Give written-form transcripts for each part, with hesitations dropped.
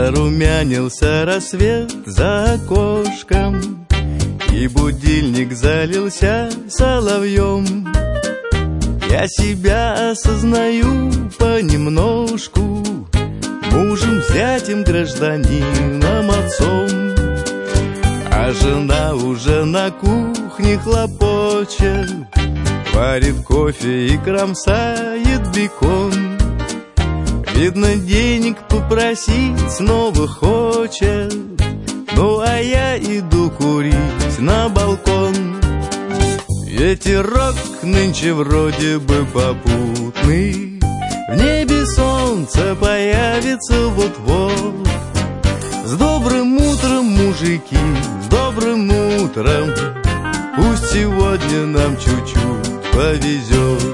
Зарумянился рассвет за окошком, и будильник залился соловьем. Я себя осознаю понемножку мужем, зятем, гражданином, отцом. А жена уже на кухне хлопочет, варит кофе и кромсает бекон. Видно, денег попросить снова хочет, ну а я иду курить на балкон. Ветерок нынче вроде бы попутный, в небе солнце появится вот-вот. С добрым утром, мужики, с добрым утром, пусть сегодня нам чуть-чуть повезет.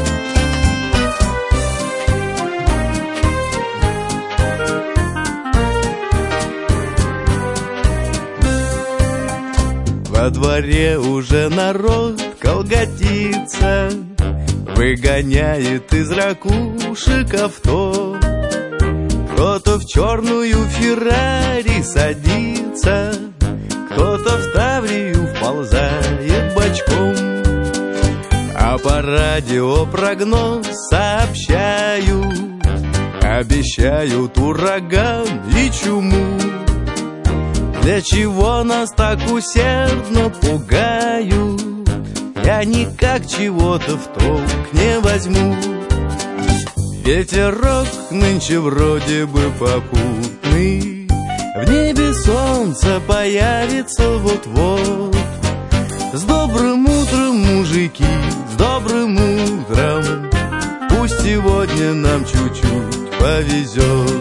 Во дворе уже народ колготится, выгоняет из ракушек авто. Кто-то в черную Феррари садится, кто-то в Таврию вползает бочком. А по радио прогноз сообщают, обещают ураган и чуму. Для чего нас так усердно пугают, я никак чего-то в толк не возьму. Ветерок нынче вроде бы попутный, в небе солнце появится вот-вот. С добрым утром, мужики, с добрым утром, пусть сегодня нам чуть-чуть повезет.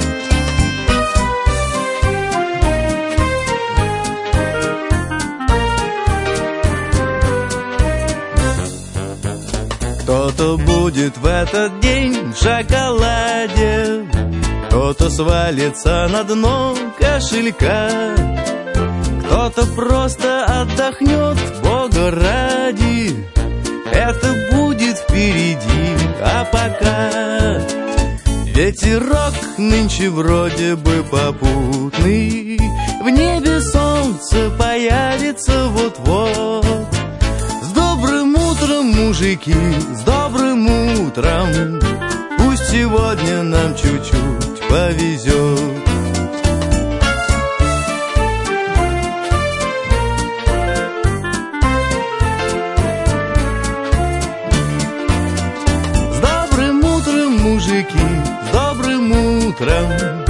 Кто-то будет в этот день в шоколаде, кто-то свалится на дно кошелька, кто-то просто отдохнет, Бога ради. Это будет впереди, а пока ветерок нынче вроде бы попутный, в небе солнце появится вот-вот. С добрым утром, мужики, с добрым утром, пусть сегодня нам чуть-чуть повезет. С добрым утром, мужики, с добрым утром,